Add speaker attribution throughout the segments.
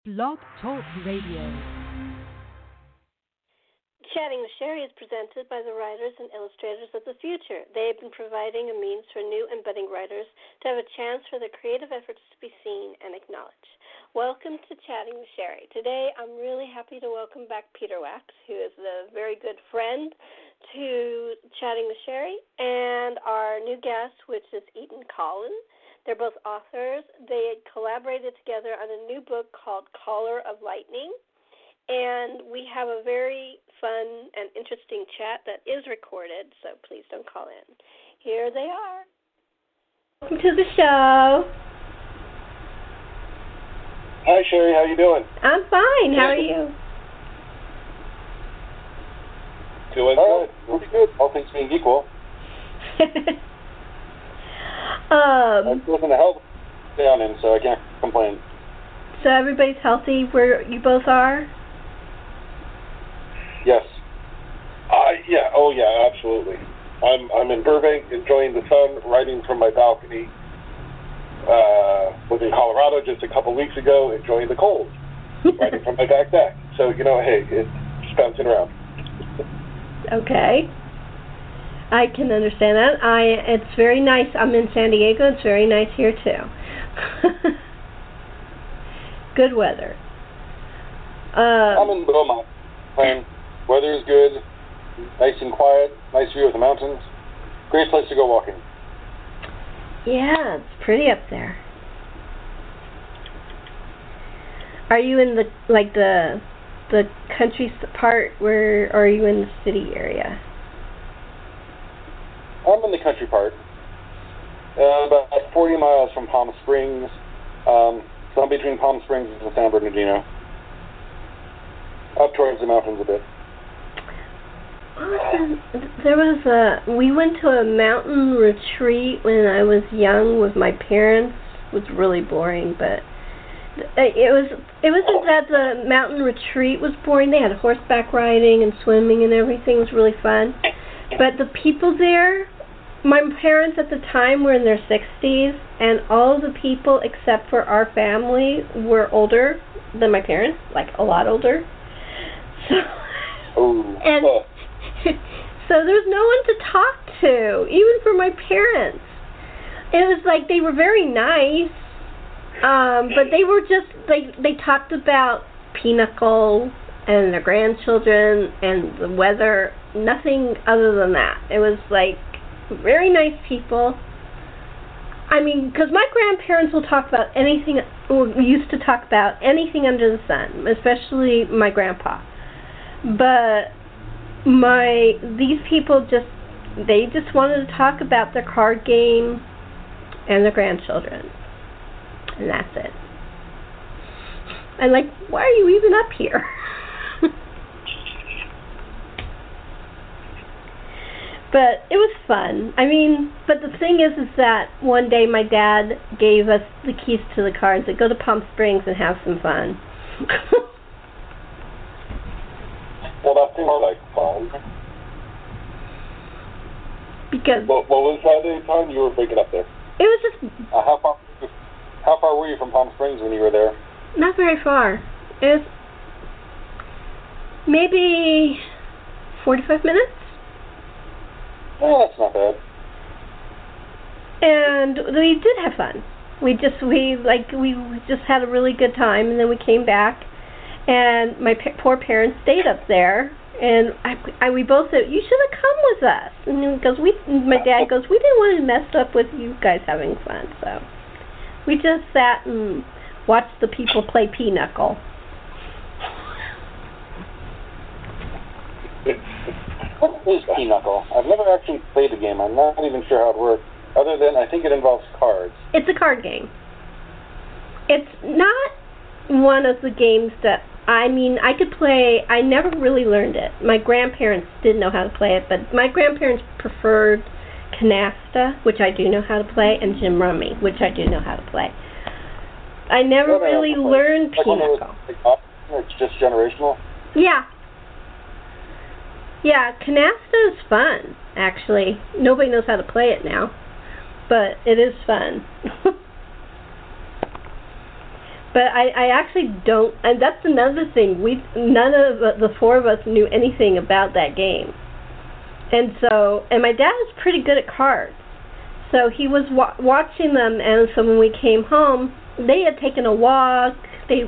Speaker 1: Blog Talk Radio.
Speaker 2: Chatting with Sherry is presented by the Writers and Illustrators of the Future. They have been providing a means for new and budding writers to have a chance for their creative efforts to be seen and acknowledged. Welcome to Chatting with Sherry. Today I'm really happy to welcome back Peter Wax, who is a very good friend to Chatting with Sherry, and our new guest, which is Eaton Collin. They're both authors. They collaborated together on a new book called Caller of Lightning. And we have a very fun and interesting chat that is recorded, so please don't call in. Here they are. Welcome to the show.
Speaker 3: Hi, Sherry. How you doing?
Speaker 2: I'm fine. How are you?
Speaker 3: Doing good. Pretty good. All things being equal. I'm living a hell down in, so I can't complain.
Speaker 2: So everybody's healthy where you both are?
Speaker 3: Yes. Yeah. Oh, yeah. Absolutely. I'm in Burbank, enjoying the sun, writing from my balcony. Was in Colorado just a couple weeks ago, enjoying the cold, writing from my back deck. So hey, it's just bouncing around.
Speaker 2: Okay. I can understand that. It's very nice. I'm in San Diego. It's very nice here too. Good weather.
Speaker 3: I'm in Beaumont. Weather is good, nice and quiet, nice view of the mountains. Great place to go walking.
Speaker 2: Yeah, it's pretty up there. Are you in the country part or are you in the city area?
Speaker 3: I'm in the country part, about 40 miles from Palm Springs, so I'm between Palm Springs and San Bernardino, up towards the mountains a bit.
Speaker 2: We went to a mountain retreat when I was young with my parents. It was really boring, but it wasn't that the mountain retreat was boring. They had horseback riding and swimming and everything. It was really fun. But the people there, my parents at the time were in their 60s, and all of the people except for our family were older than my parents, like a lot older. So there was no one to talk to, even for my parents. It was like they were very nice, but they were just, they talked about Pinochle and their grandchildren and the weather, nothing other than that. It was like very nice people. I mean, because my grandparents will talk about anything, or used to talk about anything under the sun, especially my grandpa. But these people they just wanted to talk about their card game and their grandchildren. And that's it. And why are you even up here? But it was fun. I mean, but the thing is that one day my dad gave us the keys to the car and said, go to Palm Springs and have some fun.
Speaker 3: Well, that seems like fun.
Speaker 2: Because...
Speaker 3: What was that time you were breaking up there?
Speaker 2: It was just...
Speaker 3: How far were you from Palm Springs when you were there?
Speaker 2: Not very far. It was maybe 45 minutes.
Speaker 3: Oh, that's not bad.
Speaker 2: And we did have fun. We just had a really good time, and then we came back, and my poor parents stayed up there, and we both said, you should have come with us. And my dad goes, we didn't want to mess up with you guys having fun, so we just sat and watched the people play Pinochle.
Speaker 3: What is Pinochle? I've never actually played the game. I'm not even sure how it works, other than I think it involves cards.
Speaker 2: It's a card game. It's not one of the games that, I could play. I never really learned it. My grandparents didn't know how to play it, but my grandparents preferred Canasta, which I do know how to play, and Jim Rummy, which I do know how to play. I never really learned Pinochle.
Speaker 3: It's just generational?
Speaker 2: Yeah. Yeah, Canasta is fun, actually. Nobody knows how to play it now, but it is fun. But I actually don't, and that's another thing. None of the four of us knew anything about that game, and my dad was pretty good at cards, so he was watching them. And so when we came home, they had taken a walk. They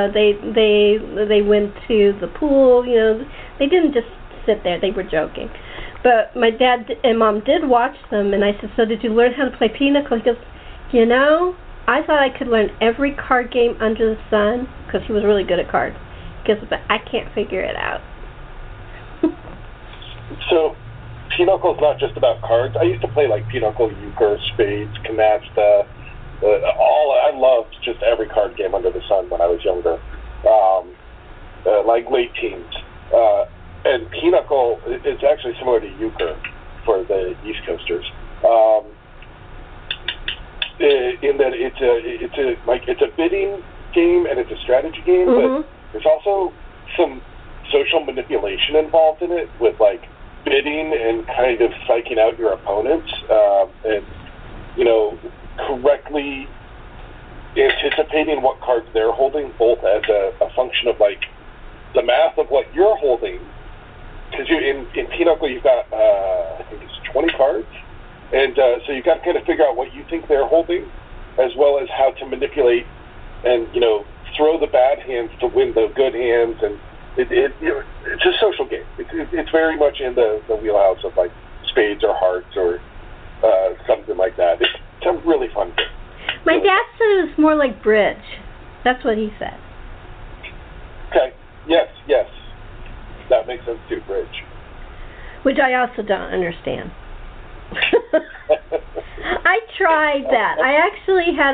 Speaker 2: went to the pool. You know, they didn't just sit there. They were joking. But my dad and mom did watch them, and I said, "So did you learn how to play Pinochle?" He goes, "You know, I thought I could learn every card game under the sun," because he was really good at cards. He goes, "But I can't figure it out."
Speaker 4: So, Pinochle is not just about cards. I used to play like Pinochle, euchre, spades, canasta. I loved just every card game under the sun when I was younger, like late teens. And Pinochle is actually similar to euchre for the East Coasters. In that it's a bidding game and it's a strategy game, but there's also some social manipulation involved in it with like bidding and kind of psyching out your opponents, and correctly anticipating what cards they're holding, both as a function of like the math of what you're holding, because in Pinochle you've got I think it's 20 cards. And so you've got to kind of figure out what you think they're holding, as well as how to manipulate and, throw the bad hands to win the good hands. And it's a social game. It's very much in the wheelhouse of, like, spades or hearts or something like that. It's a really fun game.
Speaker 2: My dad said it was more like bridge. That's what he said.
Speaker 4: Okay. Yes. That makes sense, too, bridge.
Speaker 2: Which I also don't understand. I tried that. I actually had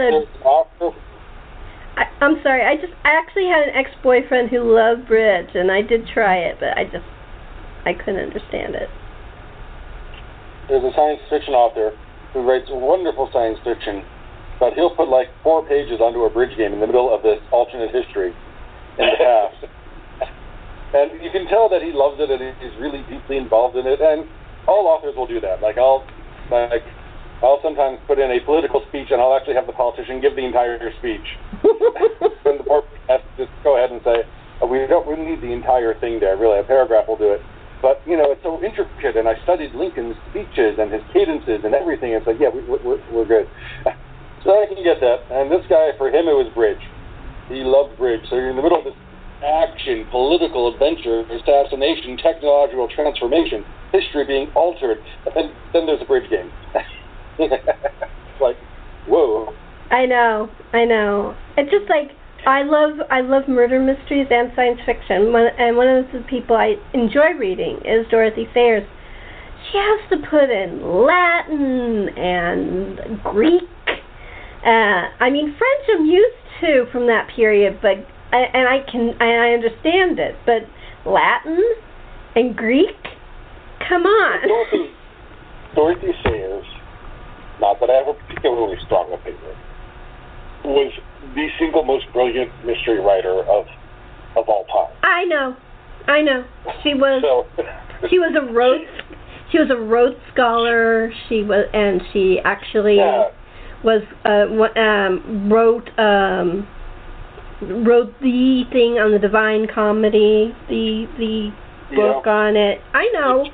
Speaker 2: I'm sorry. I actually had an ex-boyfriend who loved bridge, and I did try it, but I couldn't understand it.
Speaker 3: There's a science fiction author who writes wonderful science fiction, but he'll put like 4 pages onto a bridge game in the middle of this alternate history in the past. And you can tell that he loves it and he's really deeply involved in it, and all authors will do that. I'll sometimes put in a political speech, and I'll actually have the politician give the entire speech. And the board has to just go ahead and say, we don't really need the entire thing there, really. A paragraph will do it. But, it's so intricate, and I studied Lincoln's speeches and his cadences and everything. It's like, yeah, we're good. So I can get that. And this guy, for him, it was bridge. He loved bridge. So you're in the middle of this action, political adventure, assassination, technological transformation, history being altered, and then there's a bridge game. It's like, whoa.
Speaker 2: I know. It's just like I love murder mysteries and science fiction. And one of the people I enjoy reading is Dorothy Sayers. She has to put in Latin and Greek. French I'm used to from that period, but I understand it. But Latin and Greek, come on.
Speaker 4: Dorothy Sayers, not that I have a particularly strong opinion, was the single most brilliant mystery writer of all time.
Speaker 2: I know. She was a Rhodes Scholar. She actually was wrote the thing on the Divine Comedy, the book on it. I know.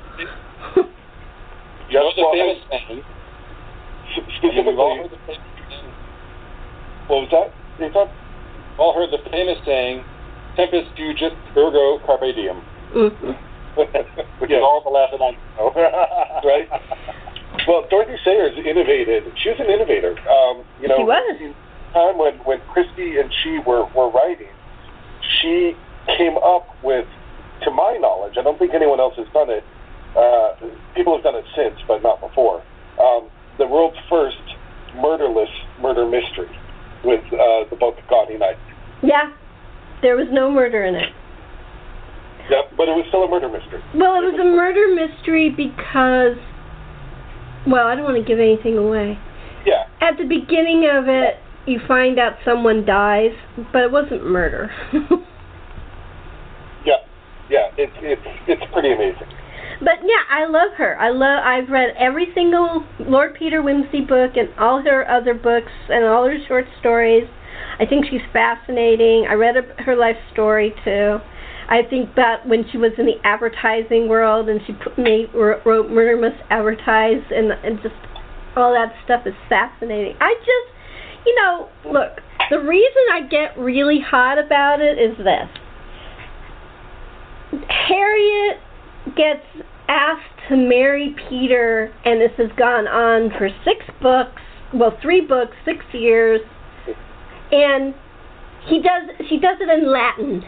Speaker 3: Just the famous saying.
Speaker 4: Specifically, what was that?
Speaker 3: All heard the famous saying, "Tempus fugit, ergo carpe diem." Which is all the Latin I know.
Speaker 4: Right? Well, Dorothy Sayers innovated. She was an innovator.
Speaker 2: She was.
Speaker 4: In time when Christie and she were writing, she came up with, to my knowledge, I don't think anyone else has done it. People have done it since, but not before. The world's first murder mystery with the book Gaudy Night.
Speaker 2: Yeah, there was no murder in it.
Speaker 4: Yeah, but it was still a murder mystery.
Speaker 2: Well, it was a murder mystery because, I don't want to give anything away.
Speaker 4: Yeah.
Speaker 2: At the beginning of it, you find out someone dies, but it wasn't murder.
Speaker 4: Yeah, it's pretty amazing.
Speaker 2: But yeah, I love her. I've read every single Lord Peter Wimsey book and all her other books and all her short stories. I think she's fascinating. I read her life story too. I think about when she was in the advertising world and she wrote Murder Must Advertise, and just all that stuff is fascinating. I just, look, the reason I get really hot about it is this. Harriet gets asked to marry Peter, and this has gone on for 3 books, 6 years, and she does it in Latin.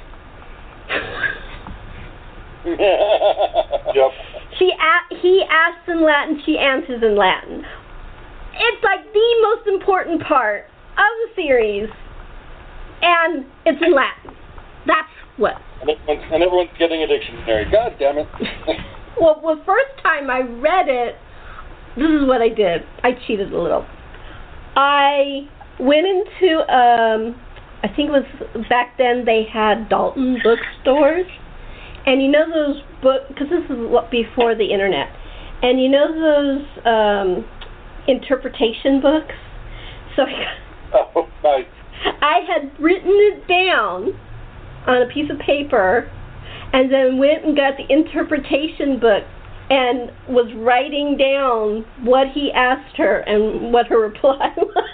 Speaker 3: Yep.
Speaker 2: He asks in Latin, she answers in Latin. It's like the most important part of the series, and it's in Latin. That's what.
Speaker 3: And everyone's getting a dictionary. God damn it.
Speaker 2: Well, the first time I read it, this is what I did. I cheated a little. I went into, I think it was back then they had Dalton bookstores. And those books, because this is before the internet. And those interpretation books? So
Speaker 3: Oh, nice.
Speaker 2: I had written it down on a piece of paper, and then went and got the interpretation book and was writing down what he asked her and what her reply was.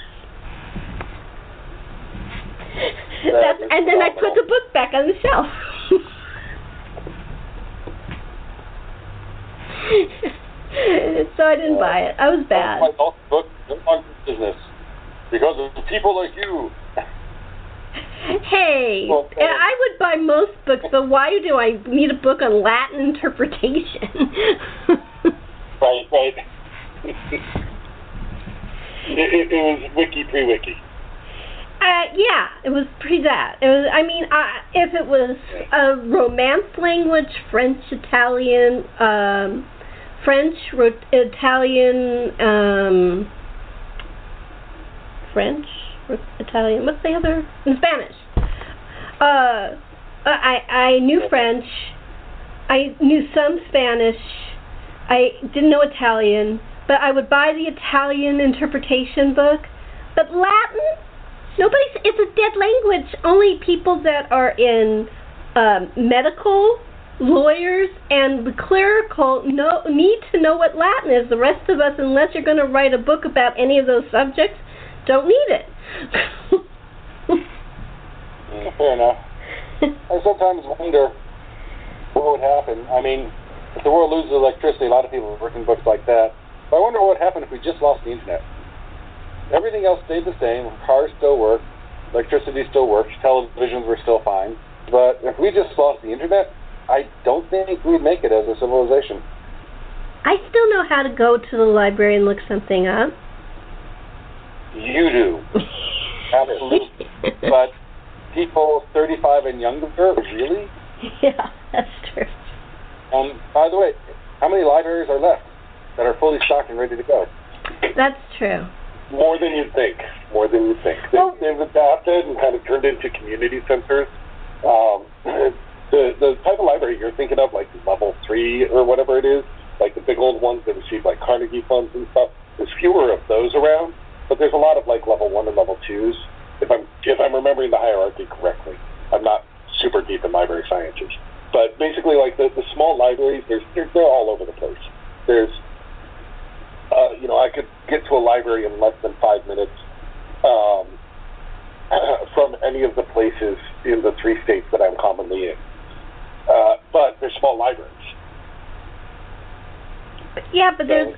Speaker 2: And then I put the book back on the shelf. So I didn't buy it. I was bad.
Speaker 3: My book on business because of people like you.
Speaker 2: Hey, I would buy most books, but why do I need a book on Latin interpretation?
Speaker 3: Right. It was wiki pre-wiki.
Speaker 2: Yeah, it was pre that. It was. I mean, if it was a Romance language, French, Italian, what's the other? In Spanish. I knew French. I knew some Spanish. I didn't know Italian, but I would buy the Italian interpretation book. But Latin, it's a dead language. Only people that are in medical, lawyers, and the clerical need to know what Latin is. The rest of us, unless you're going to write a book about any of those subjects, don't need it.
Speaker 3: Fair enough. I sometimes wonder what would happen. I mean, if the world loses electricity, a lot of people are working books like that. But I wonder what would happen if we just lost the internet. Everything else stayed the same. Cars still work. Electricity still works. Televisions were still fine. But if we just lost the internet, I don't think we'd make it as a civilization.
Speaker 2: I still know how to go to the library and look something up.
Speaker 3: You do. Absolutely. But people 35 and younger, really?
Speaker 2: Yeah, that's true.
Speaker 3: By the way, how many libraries are left that are fully stocked and ready to go?
Speaker 2: That's true.
Speaker 4: More than you'd think. They've adapted and kind of turned into community centers. The type of library you're thinking of, like level 3 or whatever it is, like the big old ones that receive like Carnegie funds and stuff, there's fewer of those around, but there's a lot of like level 1 and level 2s, if I'm remembering the hierarchy correctly. I'm not super deep in library sciences. But basically, like the small libraries, they're all over the place. There's I could get to a library in less than 5 minutes from any of the places in the 3 states that I'm commonly in. But they're small libraries.
Speaker 2: Yeah, but there's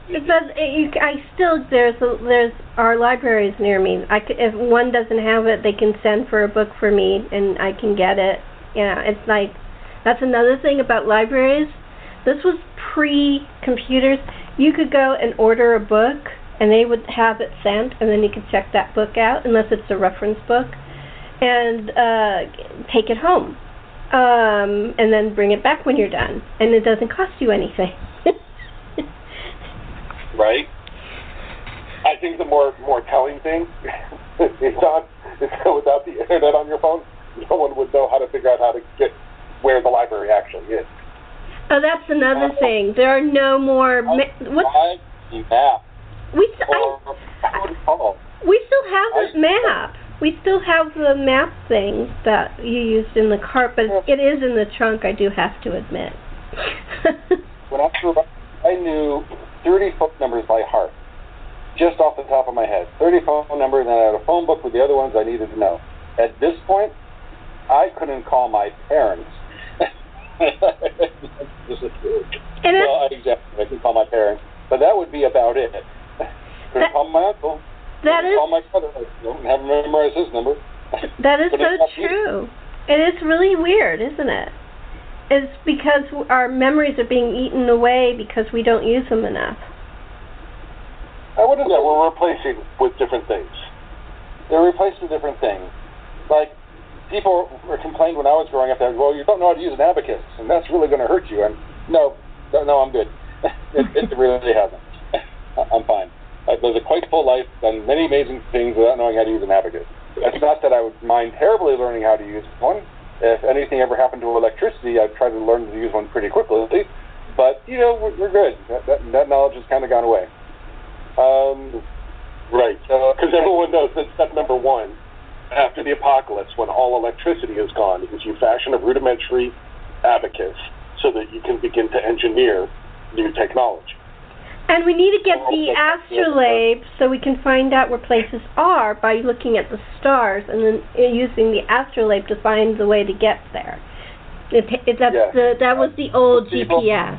Speaker 2: our libraries near me. If one doesn't have it, they can send for a book for me, and I can get it. Yeah, it's like that's another thing about libraries. This was pre-computers. You could go and order a book, and they would have it sent, and then you could check that book out, unless it's a reference book, and take it home, and then bring it back when you're done, and it doesn't cost you anything.
Speaker 4: Right. I think the more telling thing is that without the internet on your phone, no one would know how to figure out how to get where the library actually is.
Speaker 2: Oh, that's another thing. There are no more.
Speaker 3: We
Speaker 2: still have this map. We still have the map thing that you used in the cart, but it is in the trunk, I do have to admit.
Speaker 3: When I grew up, I knew 30 phone numbers by heart, just off the top of my head. 30 phone numbers, and I had a phone book with the other ones I needed to know. At this point, I couldn't call my parents. Well, exactly. I can call my parents, but that would be about it. Couldn't call my uncle. Call my brother. I don't have to memorize his number.
Speaker 2: That is so true. And it's really weird, isn't it? It's because our memories are being eaten away because we don't use them enough.
Speaker 3: I wouldn't say
Speaker 4: we're replacing with different things.
Speaker 3: They're replaced with different things. Like, people were complained when I was growing up that, well, you don't know how to use an abacus, and that's really going to hurt you. And no, I'm good. It really hasn't. I'm fine. I've lived a quite full life, done many amazing things without knowing how to use an abacus. It's not that I would mind terribly learning how to use one. If anything ever happened to electricity, I'd try to learn to use one pretty quickly. But, we're good. That knowledge has kind of gone away.
Speaker 4: Right. Because everyone knows that step number one, after the apocalypse, when all electricity is gone, is you fashion a rudimentary abacus so that you can begin to engineer new technology.
Speaker 2: And we need to get the astrolabe so we can find out where places are by looking at the stars and then using the astrolabe to find the way to get there. That was the old GPS.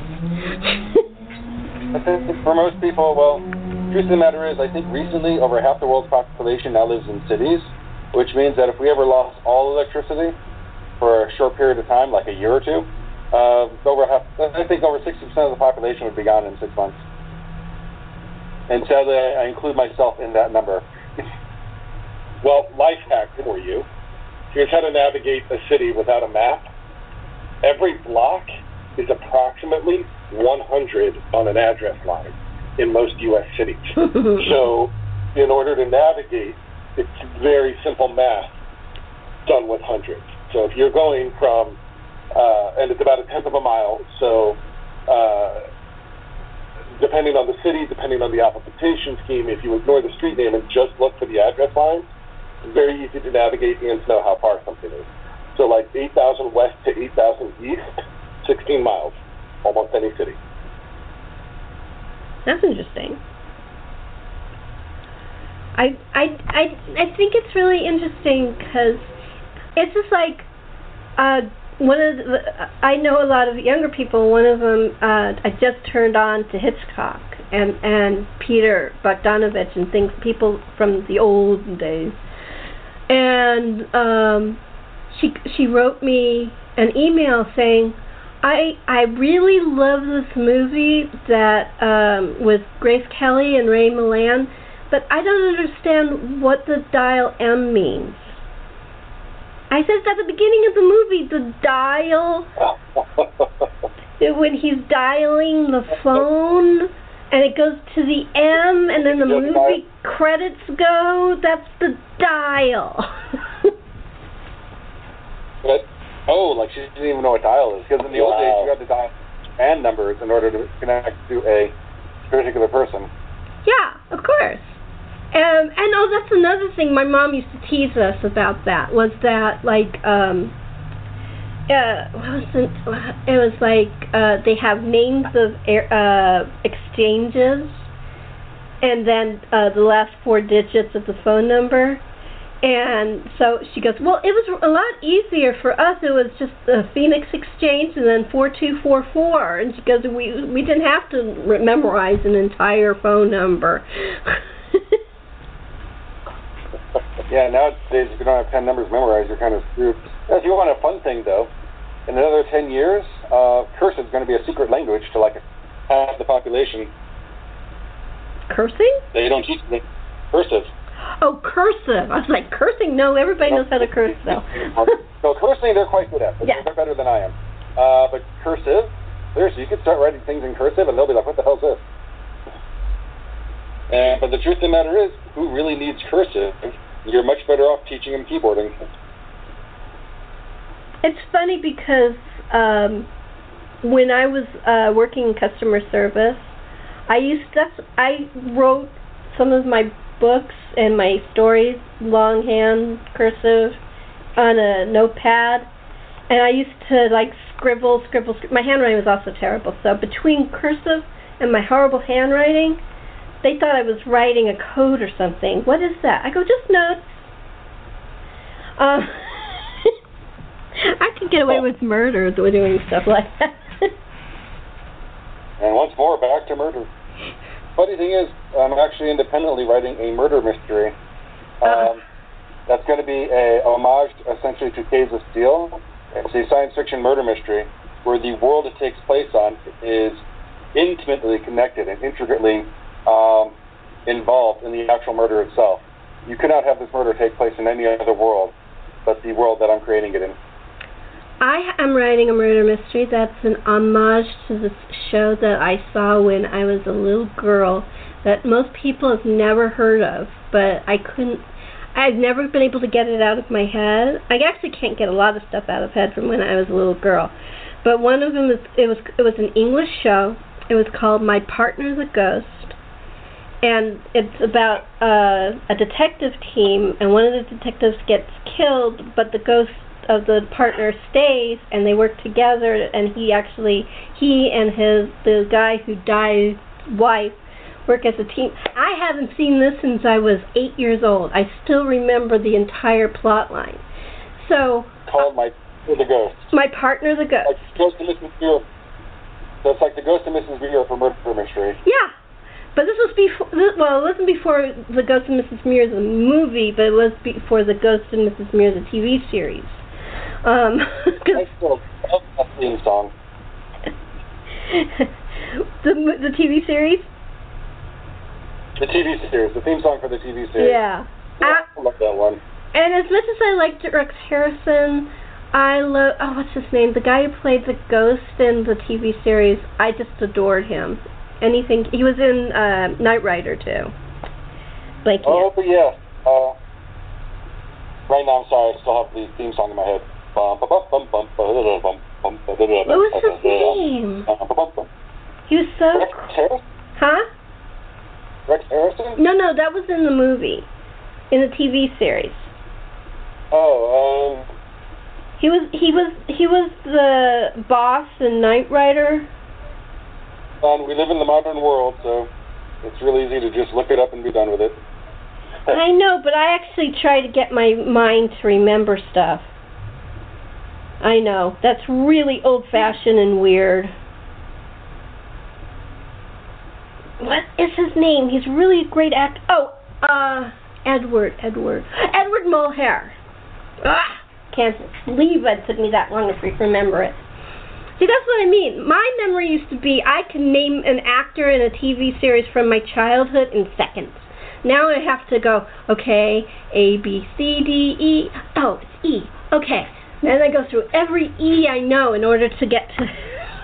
Speaker 3: I think for most people, well, the truth of the matter is, I think recently over half the world's population now lives in cities, which means that if we ever lost all electricity for a short period of time, like a year or two, I think over 60% of the population would be gone in 6 months. And sadly, I include myself in that number.
Speaker 4: Well, life hack for you. Here's how to navigate a city without a map. Every block is approximately 100 on an address line in most U.S. cities. So in order to navigate, it's very simple math done with hundreds. So if you're going from, and it's about 1/10 of a mile, so depending on the city, depending on the alphabetization scheme, if you ignore the street name and just look for the address line, it's very easy to navigate and to know how far something is. So like 8,000 west to 8,000 east, 16 miles, almost any city.
Speaker 2: That's interesting. I think it's really interesting because it's just like I know a lot of younger people. One of them I just turned on to Hitchcock and Peter Bogdanovich and things, people from the old days, and she wrote me an email saying, I really love this movie that with Grace Kelly and Ray Milland, but I don't understand what the dial M means. I said at the beginning of the movie, the dial, when he's dialing the phone, and it goes to the M, and then the movie credits go, that's the dial.
Speaker 3: But, like she didn't even know what dial is, because in the old days you had to dial band numbers in order to connect to a particular person.
Speaker 2: Yeah, of course. And that's another thing my mom used to tease us about. That was that it was like they have names of exchanges, and then the last 4 digits of the phone number. And so she goes, well, it was a lot easier for us. It was just the Phoenix Exchange and then 4244. And she goes, we didn't have to memorize an entire phone number.
Speaker 3: Yeah, nowadays if you don't have 10 numbers memorized, you're kind of screwed. If you want a fun thing, though, in another 10 years, cursive is going to be a secret language to like half the population.
Speaker 2: Cursing?
Speaker 3: They don't teach them cursive.
Speaker 2: Oh, cursive. I was like, cursing? No, everybody knows how to curse, though.
Speaker 3: So cursing, they're quite good at.
Speaker 2: Yeah.
Speaker 3: They're better than I am. But cursive, seriously, you could start writing things in cursive, and they'll be like, what the hell is this? But the truth of the matter is, who really needs cursive? You're much better off teaching them keyboarding.
Speaker 2: It's funny because when I was working in customer service, I wrote some of my books and my stories, longhand, cursive, on a notepad. And I used to, like, scribble. My handwriting was also terrible. So between cursive and my horrible handwriting, they thought I was writing a code or something. What is that? I go, just notes. I could get away with murder doing stuff like that.
Speaker 3: And once more, back to murder. Funny thing is, I'm actually independently writing a murder mystery. That's going to be a homage, essentially, to Caves of Steel. It's a science fiction murder mystery where the world it takes place on is intimately connected and intricately involved in the actual murder itself. You could not have this murder take place in any other world but the world that I'm creating it in.
Speaker 2: I am writing a murder mystery that's an homage to this show that I saw when I was a little girl that most people have never heard of, but I've never been able to get it out of my head. I actually can't get a lot of stuff out of head from when I was a little girl. But one of them was an English show. It was called My Partner the Ghost. And it's about a detective team, and one of the detectives gets killed, but the ghost of the partner stays, and they work together, and he and the guy who died wife work as a team. I haven't seen this since I was 8 years old. I still remember the entire plot line. So
Speaker 3: called My Partner the Ghost.
Speaker 2: My Partner the Ghost.
Speaker 3: Like Ghost of Mrs. Muir. So it's like the Ghost of Mrs. Muir for murder mystery.
Speaker 2: Yeah. But this was before, well, it wasn't before The Ghost of Mrs. Muir, the movie, but it was before The Ghost of Mrs. Muir, the TV series.
Speaker 3: I still love that theme song.
Speaker 2: The TV series?
Speaker 3: The TV series, the theme song for the TV series.
Speaker 2: Yeah.
Speaker 3: I love that one.
Speaker 2: And as much as I liked Rex Harrison, I love, what's his name? The guy who played the ghost in the TV series, I just adored him. Anything, he was in Knight Rider too. Blanking.
Speaker 3: Oh, but yeah. Right now, I'm sorry, I still have the theme song in my head.
Speaker 2: What was his name? He was so...
Speaker 3: Rex Harrison?
Speaker 2: Huh?
Speaker 3: Rex Harrison?
Speaker 2: No, that was in the movie. In the TV series.
Speaker 3: Oh,
Speaker 2: He was the boss in Knight Rider.
Speaker 3: We live in the modern world, so it's really easy to just look it up and be done with it.
Speaker 2: I know, but I actually try to get my mind to remember stuff. I know. That's really old-fashioned and weird. What is his name? He's really a great actor. Edward Mulhare. Can't believe it took me that long to remember it. See, that's what I mean. My memory used to be I can name an actor in a TV series from my childhood in seconds. Now I have to go, okay, A, B, C, D, E. Oh, it's E. Okay. Then I go through every E I know in order to get to...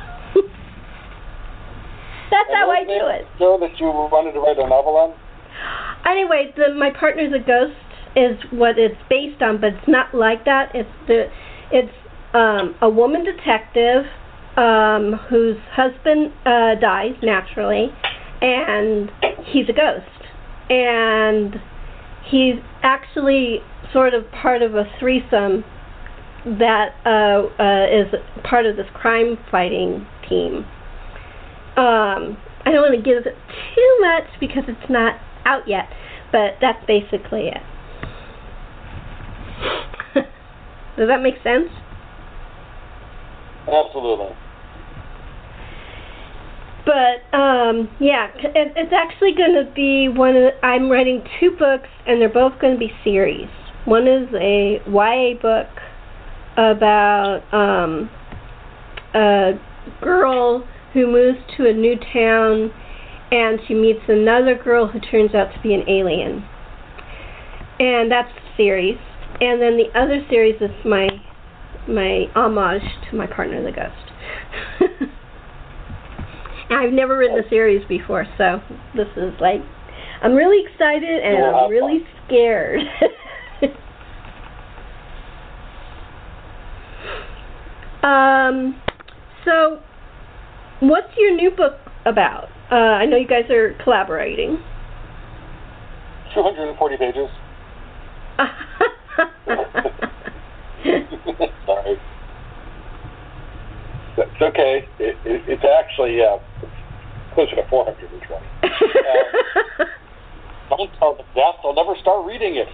Speaker 2: That's how I do it.
Speaker 3: Show that you wanted to write a novel on?
Speaker 2: Anyway, My Partner the Ghost is what it's based on, but it's not like that. It's a woman detective whose husband dies naturally, and he's a ghost. And he's actually sort of part of a threesome that is part of this crime-fighting team. I don't want to give it too much because it's not out yet, but that's basically it. Does that make sense?
Speaker 3: Absolutely.
Speaker 2: But, yeah, it's actually going to be I'm writing 2 books, and they're both going to be series. One is a YA book about a girl who moves to a new town, and she meets another girl who turns out to be an alien. And that's the series. And then the other series is my homage to My Partner the Ghost. And I've never written a series before, so this is like, I'm really excited and I'm really scared. So, what's your new book about? I know you guys are collaborating.
Speaker 3: 240 pages. Sorry. It's okay. It's actually closer to 420. Don't tell them that. They'll never start reading it.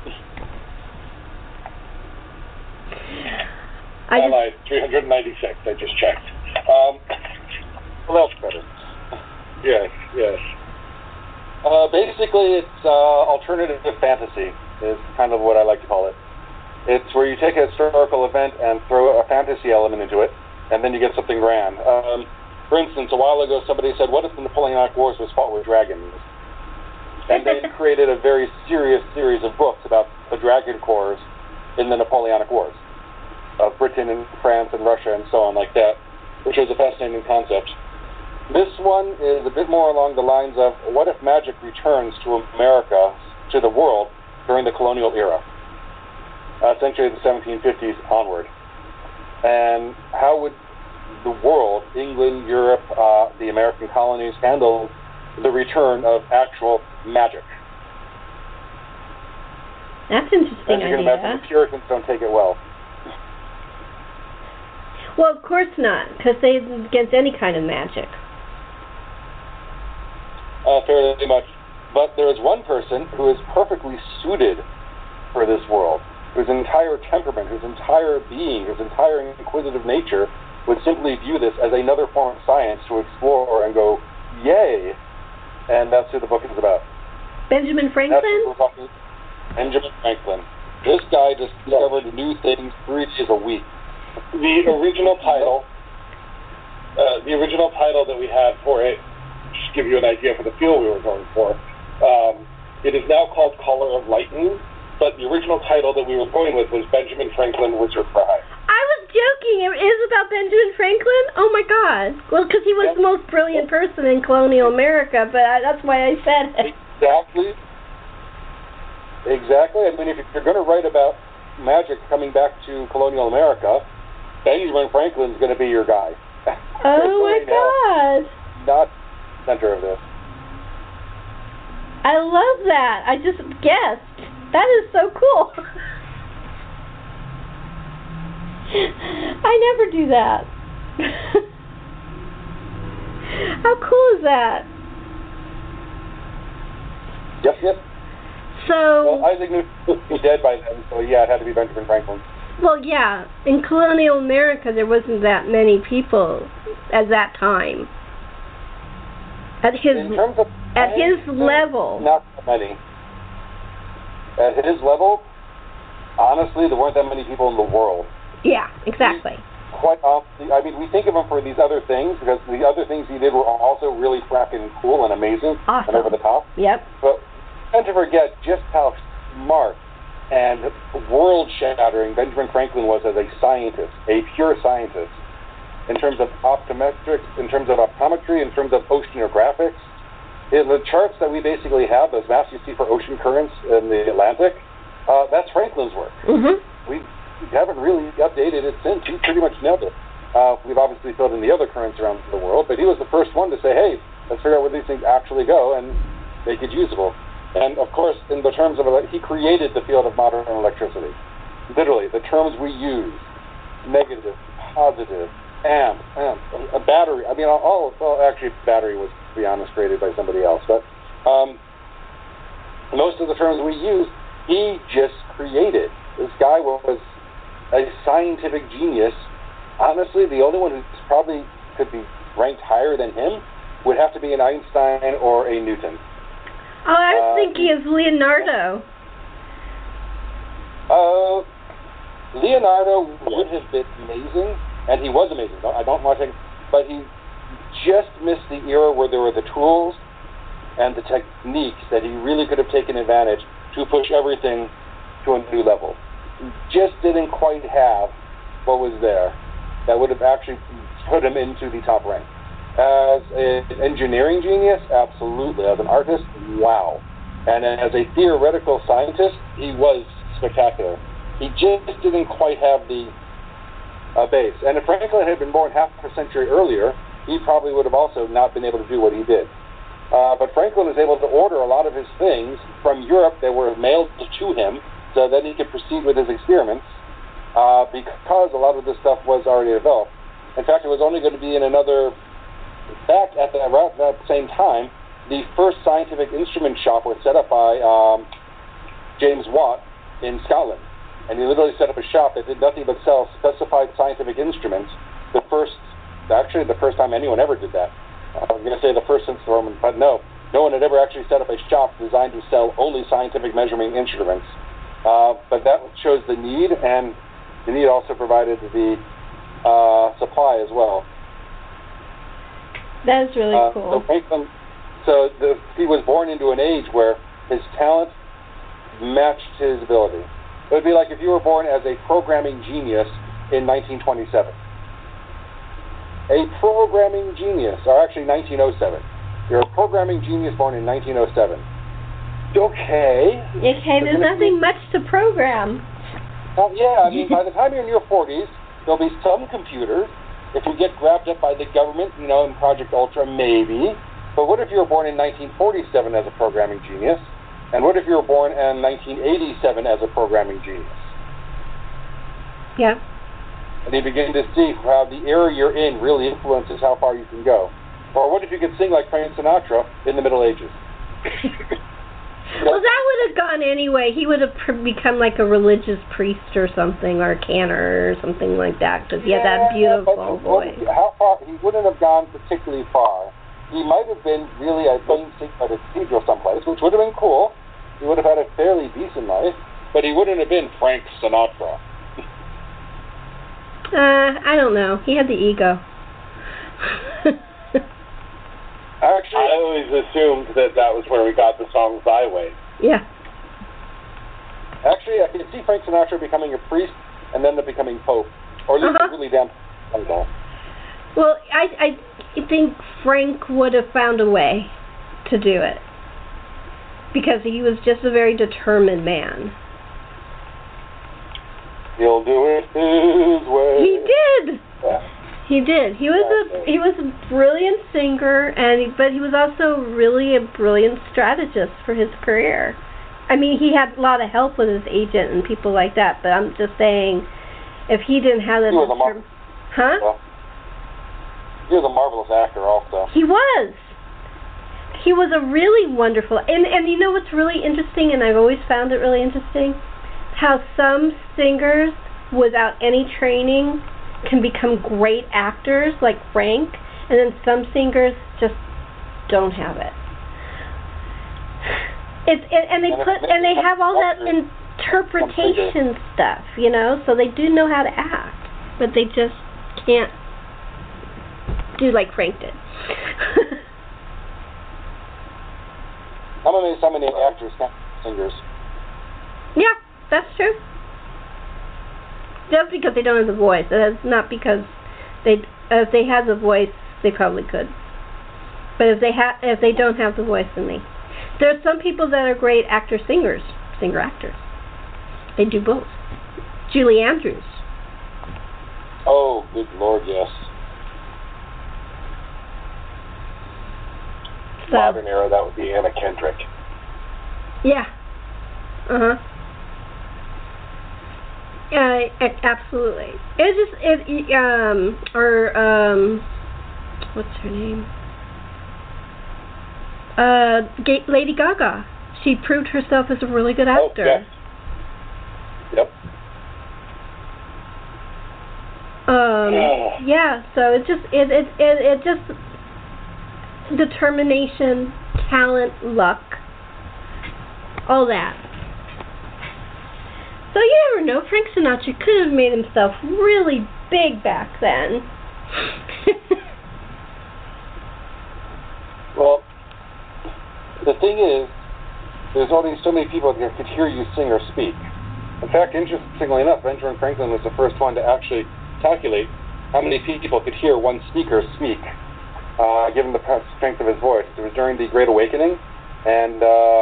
Speaker 3: I lied. 396. I just checked. Well, that's better. Yes. Basically, it's alternative fantasy is kind of what I like to call it. It's where you take a historical event and throw a fantasy element into it, and then you get something grand. For instance, a while ago, somebody said, what if the Napoleonic Wars was fought with dragons? And they created a very serious series of books about the dragon corps in the Napoleonic Wars of Britain and France and Russia and so on like that, which was a fascinating concept. This one is a bit more along the lines of, what if magic returns to America, to the world, during the colonial era, essentially the 1750s onward? And how would the world, England, Europe, the American colonies, handle the return of actual magic?
Speaker 2: That's an interesting
Speaker 3: idea. As you can imagine, the Puritans don't take it well.
Speaker 2: Well, of course not, because they're against any kind of magic.
Speaker 3: Fairly much. But there is one person who is perfectly suited for this world, whose entire temperament, whose entire being, whose entire inquisitive nature would simply view this as another form of science to explore and go, yay! And that's who the book is about.
Speaker 2: Benjamin Franklin?
Speaker 3: That's what we're talking. Benjamin Franklin. This guy just discovered new things 3 days a week. The original title that we had for it, just to give you an idea for the feel we were going for, it is now called Color of Lightning, but the original title that we were going with was Benjamin Franklin Wizard for Hire.
Speaker 2: I was joking. It is about Benjamin Franklin? Oh my God. Well, because he was the most brilliant person in colonial America, but that's why I said it.
Speaker 3: Exactly. I mean, if you're going to write about magic coming back to colonial America, Benjamin Franklin's going to be your guy.
Speaker 2: Oh my God.
Speaker 3: Not center of this.
Speaker 2: I love that. I just guessed. That is so cool. I never do that. How cool is that?
Speaker 3: Yep.
Speaker 2: So...
Speaker 3: Well, Isaac Newton was dead by then, so yeah, it had to be Benjamin Franklin.
Speaker 2: Well, yeah. In colonial America, there wasn't that many people at that time. At his level.
Speaker 3: Not that many. At his level, honestly, there weren't that many people in the world.
Speaker 2: Yeah, exactly.
Speaker 3: Quite honestly, I mean, we think of him for these other things, because the other things he did were also really fracking cool and amazing.
Speaker 2: Awesome.
Speaker 3: And over the top.
Speaker 2: Yep.
Speaker 3: But we tend to forget just how smart and world-shattering Benjamin Franklin was as a scientist, a pure scientist, in terms of optometrics, in terms of optometry, in terms of oceanographics. The charts that we basically have, those maps you see for ocean currents in the Atlantic, that's Franklin's work.
Speaker 2: Mm-hmm.
Speaker 3: We haven't really updated it since. He pretty much nailed it. We've obviously filled in the other currents around the world, but he was the first one to say, hey, let's figure out where these things actually go and make it usable. And, of course, in the terms of he created the field of modern electricity. Literally, the terms we use, negative, positive, amp, a battery. I mean, actually, battery was, to be honest, created by somebody else. But most of the terms we use, he just created. This guy was a scientific genius. Honestly, the only one who probably could be ranked higher than him would have to be an Einstein or a Newton.
Speaker 2: Oh, I was thinking of Leonardo.
Speaker 3: Leonardo would have been amazing, and he was amazing. I don't want to, but he just missed the era where there were the tools and the techniques that he really could have taken advantage to push everything to a new level. He just didn't quite have what was there that would have actually put him into the top rank. As an engineering genius, absolutely. As an artist, wow. And as a theoretical scientist, he was spectacular. He just didn't quite have the base. And if Franklin had been born half a century earlier, he probably would have also not been able to do what he did. But Franklin was able to order a lot of his things from Europe that were mailed to him so that he could proceed with his experiments because a lot of this stuff was already developed. In fact, it was only going to be in another... Back at that same time, the first scientific instrument shop was set up by James Watt in Scotland. And he literally set up a shop that did nothing but sell specified scientific instruments. The first time anyone ever did that. I was going to say the first since the Roman, but no one had ever actually set up a shop designed to sell only scientific measuring instruments. But that shows the need, and the need also provided the supply as well.
Speaker 2: That is really cool.
Speaker 3: He was born into an age where his talent matched his ability. It would be like if you were born as a programming genius in 1927. A programming genius, or actually 1907. You're a programming genius born in 1907. Okay,
Speaker 2: there's nothing much to program.
Speaker 3: Yeah, I mean, by the time you're in your 40s, there'll be some computers. If you get grabbed up by the government, in Project Ultra, maybe. But what if you were born in 1947 as a programming genius? And what if you were born in 1987 as a programming genius?
Speaker 2: Yeah.
Speaker 3: And you begin to see how the era you're in really influences how far you can go. Or what if you could sing like Frank Sinatra in the Middle Ages?
Speaker 2: Well, that would have gone anyway. He would have become like a religious priest or something, or a cantor or something like that, because he had that beautiful voice.
Speaker 3: How far? He wouldn't have gone particularly far. He might have been really a basic at a cathedral someplace, which would have been cool. He would have had a fairly decent life, but he wouldn't have been Frank Sinatra.
Speaker 2: I don't know. He had the ego.
Speaker 4: Actually, I always assumed that was where we got the song Thy Way.
Speaker 2: Yeah.
Speaker 3: Actually, I can see Frank Sinatra becoming a priest and then becoming Pope. Or at least really damn Well,
Speaker 2: I think Frank would have found a way to do it. Because he was just a very determined man.
Speaker 3: He'll do it his way.
Speaker 2: He did!
Speaker 3: Yeah.
Speaker 2: He did. He was a brilliant singer, but he was also really a brilliant strategist for his career. I mean, he had a lot of help with his agent and people like that, but I'm just saying, if he didn't have that...
Speaker 3: He was a marvelous actor also.
Speaker 2: He was. He was a really wonderful... And you know what's really interesting, and I've always found it really interesting? How some singers, without any training, can become great actors, like Frank, and then some singers just don't have it. And they have all that interpretation stuff, so they do know how to act, but they just can't do like Frank did.
Speaker 3: I'm amazed how many actors can't be singers.
Speaker 2: Yeah, that's true. Just because they don't have the voice. It's not because if they had the voice, they probably could. But if they don't have the voice, then there are some people that are great singer-actors. They do both. Julie Andrews.
Speaker 3: Oh, good Lord, yes.
Speaker 2: So,
Speaker 4: modern era, that would be Anna Kendrick.
Speaker 2: Yeah. Absolutely. What's her name? Lady Gaga. She proved herself as a really good actor.
Speaker 4: Oh, yes. Yep.
Speaker 2: Yeah. So it just determination, talent, luck, all that. So you never know. Frank Sinatra could have made himself really big back then.
Speaker 3: Well, the thing is, there's only so many people that could hear you sing or speak. In fact, interestingly enough, Benjamin Franklin was the first one to actually calculate how many people could hear one speaker speak, given the strength of his voice. It was during the Great Awakening, and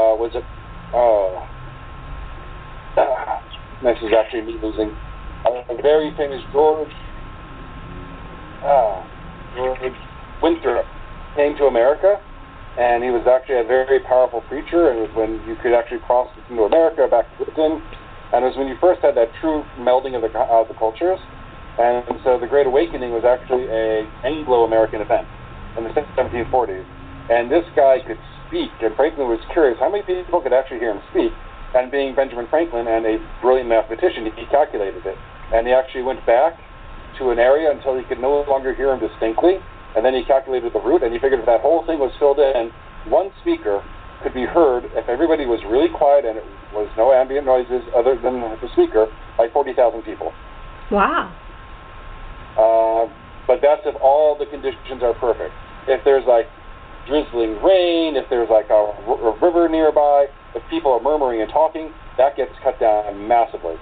Speaker 3: this is actually me losing. A very famous George Winthrop came to America, and he was actually a very powerful preacher, and it was when you could actually cross into America, back to Britain, and it was when you first had that true melding of the cultures, and so the Great Awakening was actually a Anglo-American event in the 1740s, and this guy could speak, and Franklin was curious how many people could actually hear him speak, and being Benjamin Franklin and a brilliant mathematician, he calculated it, and he actually went back to an area until he could no longer hear him distinctly, and then he calculated the route, and he figured if that whole thing was filled in, one speaker could be heard if everybody was really quiet and it was no ambient noises other than the speaker, by 40,000 people.
Speaker 2: Wow.
Speaker 3: But that's if all the conditions are perfect. If there's like drizzling rain, if there's like a river nearby, if people are murmuring and talking, that gets cut down massively.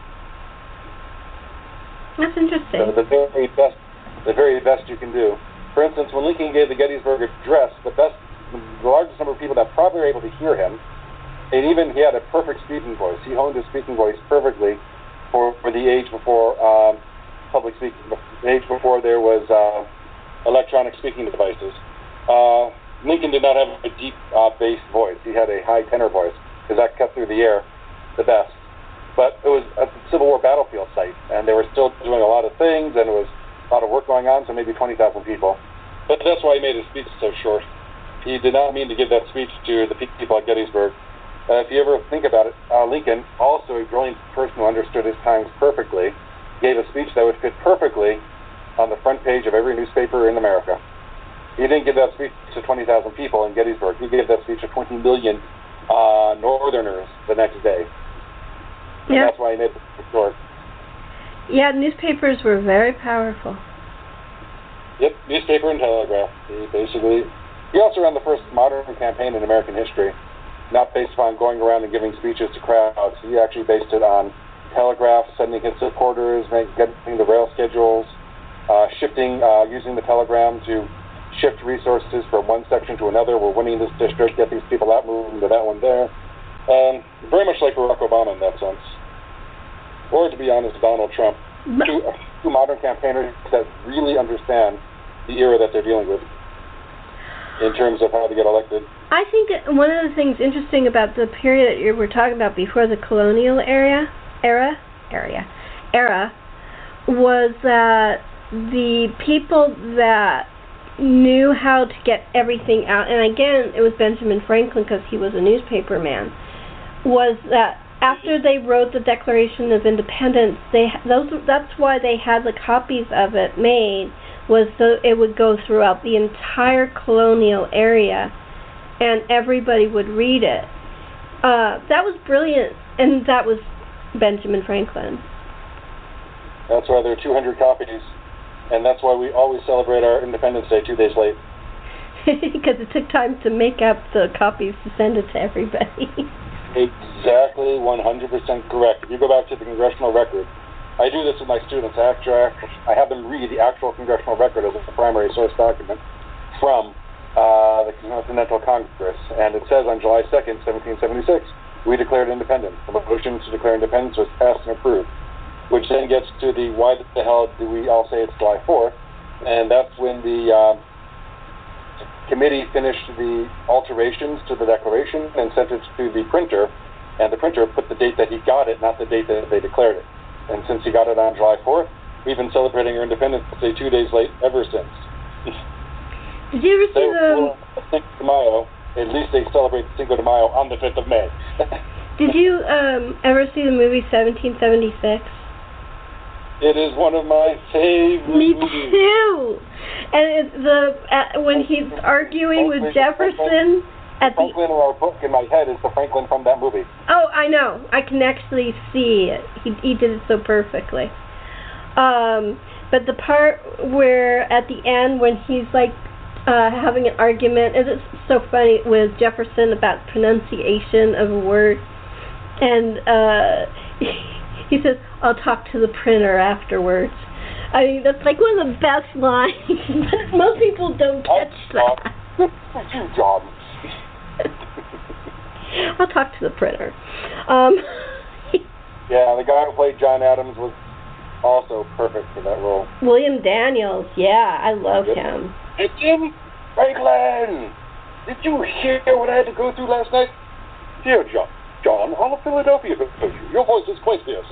Speaker 2: That's interesting.
Speaker 3: So the very best you can do. For instance, when Lincoln gave the Gettysburg Address, the largest number of people that probably were able to hear him, and even he had a perfect speaking voice. He honed his speaking voice perfectly for the age before public speaking, the age before there was electronic speaking devices. Lincoln did not have a deep bass voice. He had a high tenor voice because that cut through the air the best. But it was a Civil War battlefield site, and they were still doing a lot of things, and it was a lot of work going on, so maybe 20,000 people. But that's why he made his speech so short. He did not mean to give that speech to the people at Gettysburg. If you ever think about it, Lincoln, also a brilliant person who understood his times perfectly, gave a speech that would fit perfectly on the front page of every newspaper in America. He didn't give that speech to 20,000 people in Gettysburg. He gave that speech to 20 million Northerners the next day.
Speaker 2: Yeah.
Speaker 3: That's why he made it short.
Speaker 2: Yeah, newspapers were very powerful.
Speaker 3: Yep, newspaper and telegraph. He also ran the first modern campaign in American history, not based upon going around and giving speeches to crowds. He actually based it on telegraph, sending his supporters, getting the rail schedules, using the telegram to shift resources from one section to another. We're winning this district, get these people out, move them to that one there. Very much like Barack Obama in that sense. Or, to be honest, Donald Trump. Two modern campaigners that really understand the era that they're dealing with in terms of how to get elected.
Speaker 2: I think one of the things interesting about the period that you were talking about before the colonial era was that the people that knew how to get everything out, and again, it was Benjamin Franklin because he was a newspaper man, was that after they wrote the Declaration of Independence, that's why they had the copies of it made, was so it would go throughout the entire colonial area and everybody would read it. That was brilliant, and that was Benjamin Franklin.
Speaker 3: That's why there are 200 copies, and that's why we always celebrate our Independence Day 2 days late.
Speaker 2: Because it took time to make up the copies to send it to everybody.
Speaker 3: Exactly, 100% correct. If you go back to the Congressional Record, I do this with my students. I have them read the actual Congressional Record as a primary source document from the Continental Congress. And it says on July 2nd, 1776, we declared independence. The motion to declare independence was passed and approved, which then gets to the why the hell do we all say it's July 4th? And that's when the committee finished the alterations to the Declaration and sent it to the printer, and the printer put the date that he got it, not the date that they declared it. And since he got it on July 4th, we've been celebrating our Independence Day 2 days late ever since.
Speaker 2: Did you ever see
Speaker 3: Cinco de Mayo, at least they celebrate Cinco de Mayo on the 5th of May.
Speaker 2: Did you ever see the movie 1776?
Speaker 3: It is one of my favorite
Speaker 2: Me
Speaker 3: movies.
Speaker 2: too. And when he's arguing with Jefferson at the
Speaker 3: Franklin in our book in my head is the Franklin from that movie.
Speaker 2: Oh, I know. I can actually see it. He did it so perfectly. But the part where at the end when he's like having an argument, and it's so funny with Jefferson about pronunciation of a word, and he says, "I'll talk to the printer afterwards." I mean, that's like one of the best lines, but most people don't catch that.
Speaker 3: Job.
Speaker 2: I'll talk to the printer.
Speaker 3: Yeah, the guy who played John Adams was also perfect for that role.
Speaker 2: William Daniels, yeah, I love him.
Speaker 3: It's Jim Franklin. Did you hear what I had to go through last night? Dear John, all of Philadelphia knows you. Your voice is quite fierce.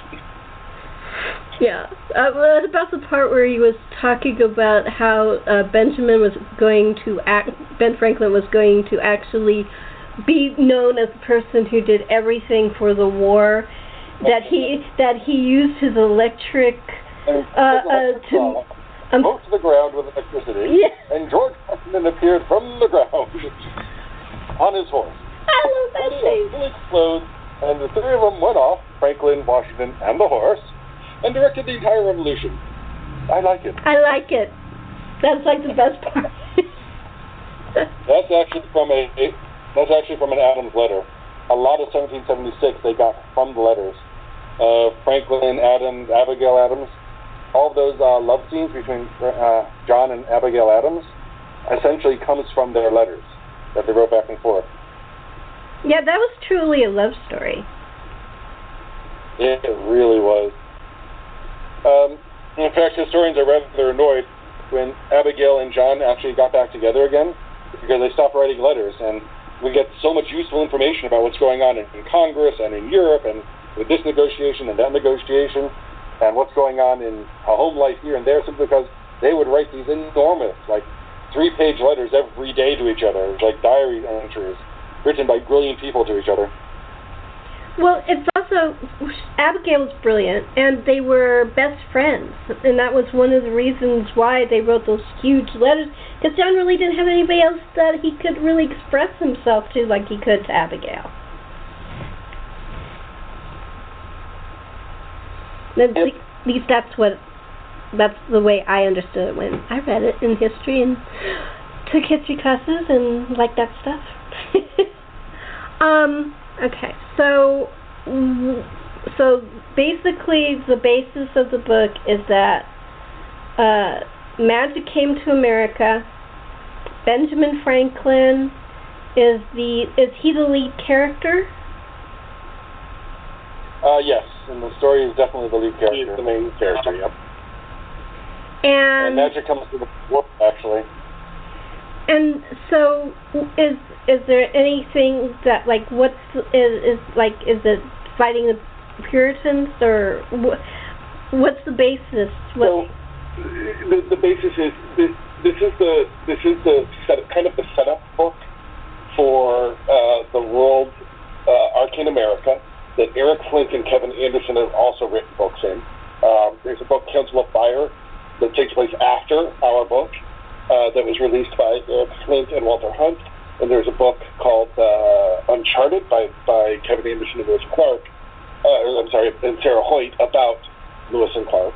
Speaker 2: Yeah. What about the part where he was talking about how Ben Franklin was going to actually be known as the person who did everything for the war, that he used his electric
Speaker 3: to move to the ground with electricity,
Speaker 2: yeah.
Speaker 3: And George Washington appeared from the ground on his horse.
Speaker 2: I love that scene.
Speaker 3: Fully clothed, and the three of them went off, Franklin, Washington, and the horse, and directed the entire revolution. I like it.
Speaker 2: I like it. That's like the best part.
Speaker 3: That's actually from an Adams letter. A lot of 1776 they got from the letters. Franklin Adams, Abigail Adams, all of those love scenes between John and Abigail Adams essentially comes from their letters that they wrote back and forth.
Speaker 2: Yeah, that was truly a love story.
Speaker 3: It really was. In fact, historians are rather annoyed when Abigail and John actually got back together again because they stopped writing letters, and we get so much useful information about what's going on in Congress and in Europe and with this negotiation and that negotiation and what's going on in a home life here and there, simply because they would write these enormous, like, 3-page letters every day to each other. It was like diary entries written by brilliant people to each other.
Speaker 2: Well, it's also, Abigail was brilliant, and they were best friends, and that was one of the reasons why they wrote those huge letters, because John really didn't have anybody else that he could really express himself to like he could to Abigail. At least that's the way I understood it when I read it in history and took history classes and liked that stuff. Okay, so basically the basis of the book is that magic came to America. Benjamin Franklin is he the lead character?
Speaker 3: Yes, and the story is definitely the lead character.
Speaker 4: He is the main character, yep.
Speaker 2: And
Speaker 3: magic comes to the war, actually.
Speaker 2: And so, is there anything that, like, is it fighting the Puritans, or what's the basis?
Speaker 4: So the basis is this is the setup book for the World Arcane America that Eric Flint and Kevin Anderson have also written books in. There's a book, Council of Fire, that takes place after our book. That was released by Eric Flint and Walter Hunt, and there's a book called Uncharted by Kevin Anderson and Lewis Clark, and Sarah Hoyt about Lewis and Clark.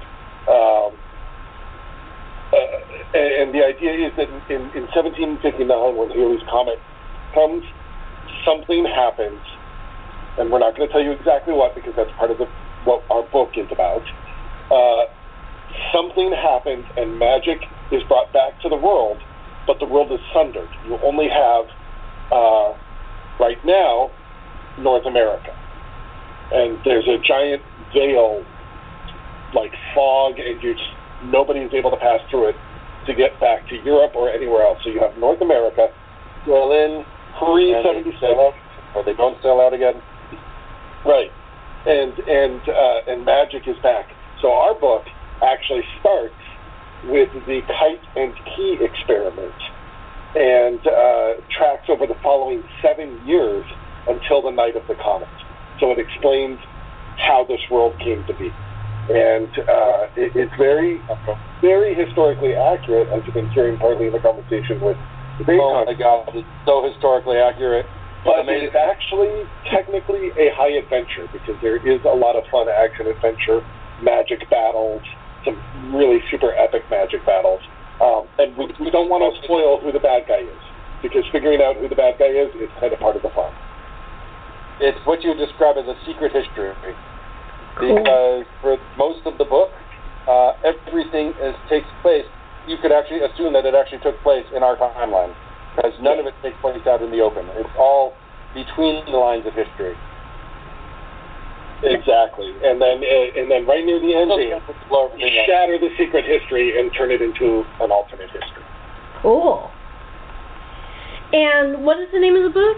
Speaker 4: And the idea is that in 1759, when Halley's Comet comes, something happens, and we're not going to tell you exactly what, because that's part of what our book is about. Something happens, and magic is brought back to the world, but the world is sundered. You only have, right now, North America. And there's a giant veil, like fog, and nobody is able to pass through it to get back to Europe or anywhere else. So you have North America.
Speaker 3: Well, in
Speaker 4: pre-77,
Speaker 3: or they don't sell out again.
Speaker 4: Right, and magic is back. So our book actually starts with the kite and key experiment and tracks over the following 7 years until the night of the comet. So it explains how this world came to be. And it's very, very historically accurate, as you've been hearing partly in the conversation with the base.
Speaker 3: Oh my God, it's so historically accurate.
Speaker 4: But it's actually technically a high adventure, because there is a lot of fun action adventure, magic battles, some really super epic magic battles. And we don't want to spoil who the bad guy is, because figuring out who the bad guy is kind of part of the fun.
Speaker 3: It's what you describe as a secret history.
Speaker 2: Cool.
Speaker 3: Because for most of the book, everything takes place. You could actually assume that it actually took place in our timeline, because none of it takes place out in the open. It's all between the lines of history.
Speaker 4: Exactly, and then right near the end, shatter the secret history and turn it into an alternate history.
Speaker 2: Cool. And what is the name of the book?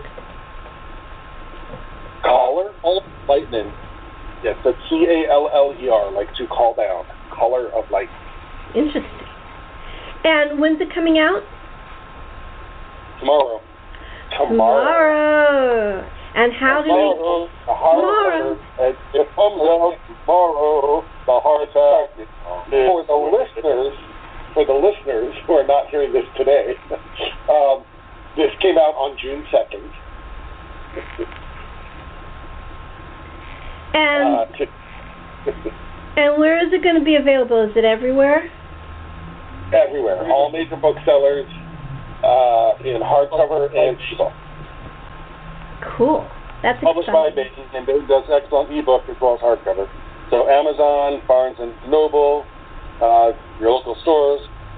Speaker 4: Caller of Lightning. Yes, that's C-A-L-L-E-R, like to call down. Caller of Lightning.
Speaker 2: Interesting. And when's it coming out?
Speaker 4: Tomorrow.
Speaker 2: And how do we... Tomorrow.
Speaker 4: And it comes out tomorrow. The hard fact. For the listeners who are not hearing this today, this came out on June 2nd.
Speaker 2: And where is it going to be available? Is it everywhere?
Speaker 4: Everywhere. All major booksellers, in hardcover and ebook.
Speaker 2: Cool. That's
Speaker 3: published by
Speaker 2: exciting.
Speaker 3: Bain, and Bain does excellent ebook as well as hardcover. So Amazon, Barnes and Noble, your local stores.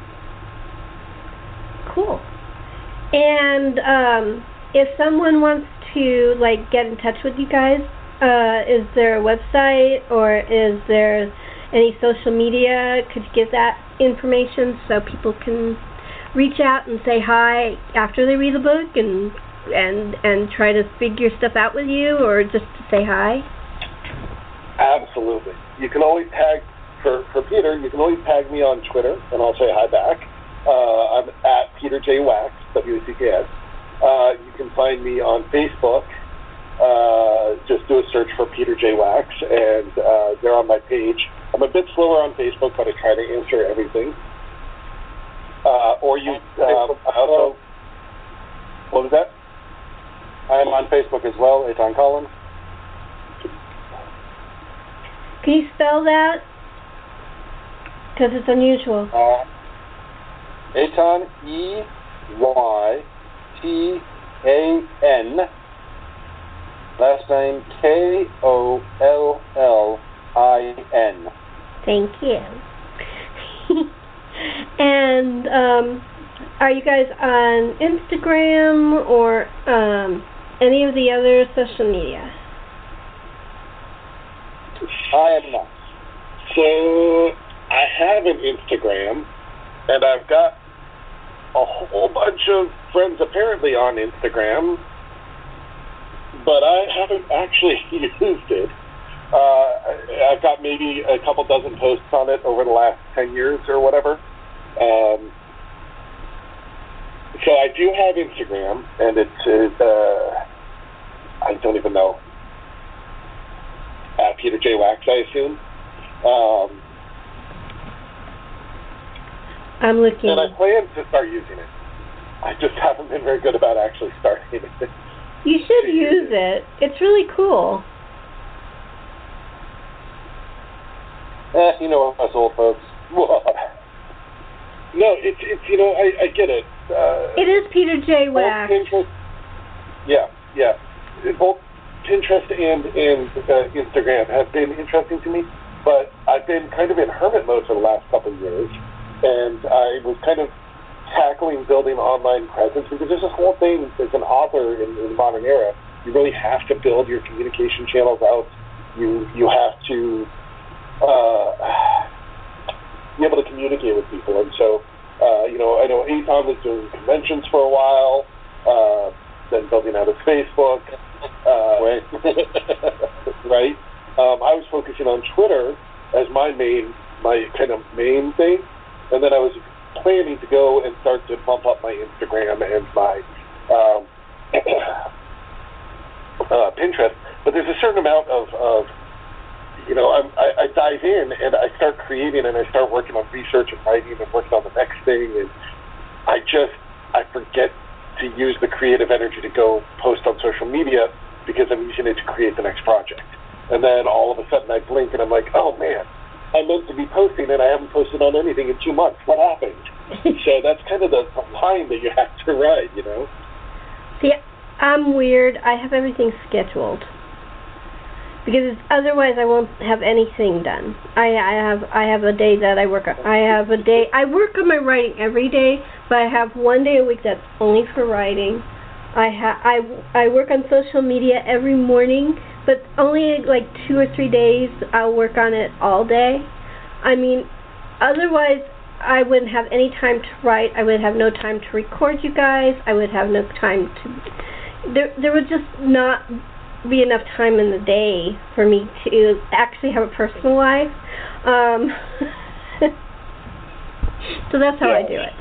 Speaker 2: Cool. And if someone wants to get in touch with you guys, is there a website or is there any social media? Could you give that information so people can reach out and say hi after they read the book and try to figure stuff out with you, or just to say hi?
Speaker 4: Absolutely. You can always tag, for Peter, you can always tag me on Twitter, and I'll say hi back. I'm at Peter J. Wax, W-A-C-K-S. You can find me on Facebook. Just do a search for Peter J. Wax, and they're on my page. I'm a bit slower on Facebook, but I try to answer everything. Or you, also, what was that?
Speaker 3: I'm on Facebook as well, Eitan Collins.
Speaker 2: Can you spell that? Because it's unusual.
Speaker 3: Eitan, E-Y-T-A-N. Last name K-O-L-L-I-N.
Speaker 2: Thank you. And are you guys on Instagram or any of the other social media?
Speaker 3: I am not.
Speaker 4: So I have an Instagram, and I've got a whole bunch of friends apparently on Instagram, but I haven't actually used it. I've got maybe a couple dozen posts on it over the last 10 years or whatever. So I do have Instagram, and it's I don't even know. Peter J. Wax, I assume.
Speaker 2: I'm looking.
Speaker 4: And I plan to start using it. I just haven't been very good about actually starting it.
Speaker 2: You should use it. It's really cool.
Speaker 3: You know us old folks.
Speaker 4: No, it's I get it.
Speaker 2: It is Peter J. Wax.
Speaker 4: Yeah. Both Pinterest and Instagram have been interesting to me, but I've been kind of in hermit mode for the last couple of years, and I was kind of tackling building online presence, because there's this whole thing as an author in the modern era. You really have to build your communication channels out. You have to be able to communicate with people, and so I know Eitan was doing conventions for a while, then building out his Facebook. Right. I was focusing on Twitter as my kind of main thing, and then I was planning to go and start to bump up my Instagram and my Pinterest. But there's a certain amount of I dive in and I start creating and I start working on research and writing and working on the next thing, and I forget to use the creative energy to go post on social media because I'm using it to create the next project. And then all of a sudden I blink and I'm like, oh man, I meant to be posting and I haven't posted on anything in 2 months. What happened? So that's kind of the line that you have to ride,
Speaker 2: See, I'm weird. I have everything scheduled. Because otherwise I won't have anything done. I have a day that I work on. I work on my writing every day, but I have 1 day a week that's only for writing. I work on social media every morning, but only 2 or 3 days I'll work on it all day. I mean, otherwise I wouldn't have any time to write. I would have no time to record you guys. I would have no time to... There would just not be enough time in the day for me to actually have a personal life. So that's how I do it.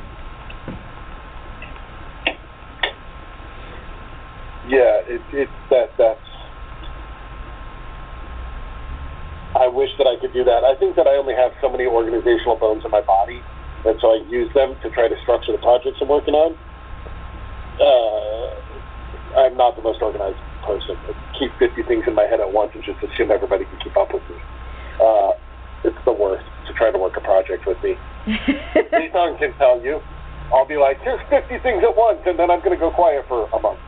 Speaker 4: Yeah, that's... I wish that I could do that. I think that I only have so many organizational bones in my body, and so I use them to try to structure the projects I'm working on. I'm not the most organized person. I keep 50 things in my head at once and just assume everybody can keep up with me. It's the worst to try to work a project with me. Ethan can tell you. I'll be like, here's 50 things at once, and then I'm going to go quiet for a month.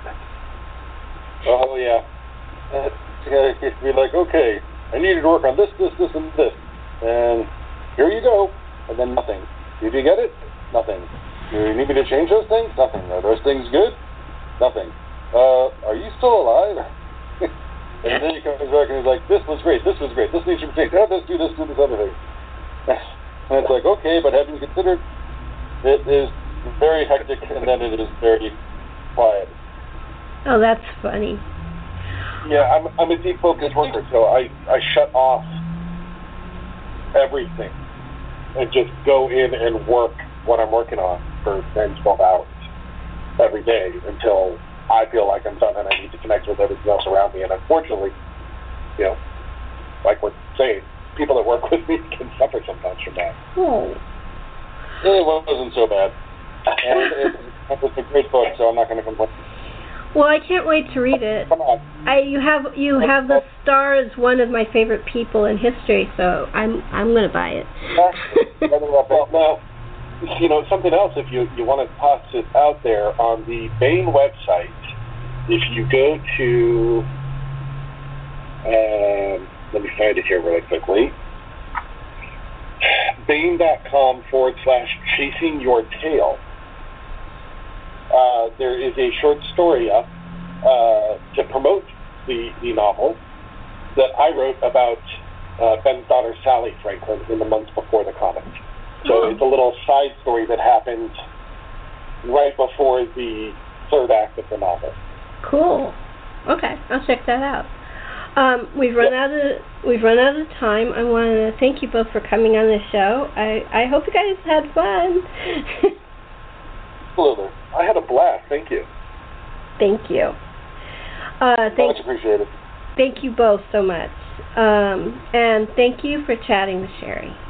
Speaker 4: Oh, yeah. You'd be like, okay, I need you to work on this, and this. And here you go. And then nothing. Did you get it? Nothing. Do you need me to change those things? Nothing. Are those things good? Nothing. Are you still alive? And then he comes back and he's like, this was great, this needs to be changed. Let's do this other thing. And it's like, okay, but have you considered it is very hectic and then it is very quiet.
Speaker 2: Oh, that's funny.
Speaker 4: Yeah, I'm a deep focused worker, so I shut off everything and just go in and work what I'm working on for 10, 12 hours every day until I feel like I'm done and I need to connect with everything else around me. And unfortunately, like we're saying, people that work with me can suffer sometimes from that.
Speaker 2: Oh.
Speaker 3: It wasn't so bad. And it was a great book, so I'm not going to complain.
Speaker 2: Well, I can't wait to read it.
Speaker 3: Come on.
Speaker 2: You have the star as one of my favorite people in history, so I'm going to buy it.
Speaker 4: Now, something else, if you want to toss it out there, on the Baen website, if you go to, let me find it here really quickly, Baen.com/chasing your tail. There is a short story up to promote the novel that I wrote about Ben's daughter Sally Franklin in the months before the comic. So it's a little side story that happened right before the third act of the novel.
Speaker 2: Cool. Okay, I'll check that out. We've run out of time. I want to thank you both for coming on the show. I hope you guys had fun.
Speaker 4: Absolutely. I had a blast. Thank you.
Speaker 2: Thank you.
Speaker 3: Much appreciated.
Speaker 2: Thank you both so much. And thank you for chatting with Sherry.